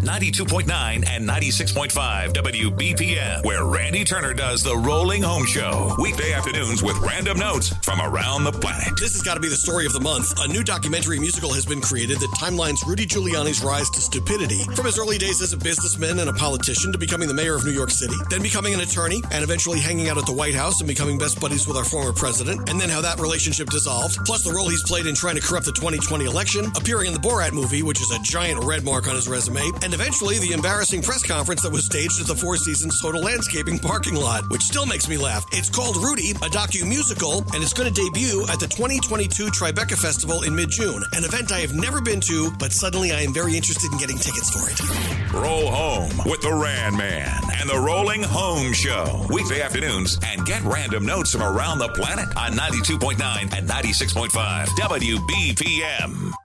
92.9 and 96.5 WBPM, where Randy Turner does the Rolling Home Show. Weekday afternoons with random notes from around the planet. This has got to be the story of the month. A new documentary musical has been created that timelines Rudy Giuliani's rise to stupidity, from his early days as a businessman and a politician to becoming the mayor of New York City, then becoming an attorney, and eventually hanging out at the White House and becoming best buddies with our former president, and then how that relationship dissolved, plus the role he's played in trying to corrupt the 2020 election, appearing in the Borat movie, which is a giant red mark on his resume, and eventually the embarrassing press conference that was staged at the Four Seasons Total Landscaping parking lot, which still makes me laugh. It's called Rudy, a docu-musical, and it's going to debut at the 2022 Tribeca Festival in mid-June, an event I have never been to, but suddenly I am very interested in getting tickets for it. Roll home with the Ran Man and the Rolling Home Show. Weekday afternoons, and get random notes from around the planet on 92.9 and 96.5 WBPM.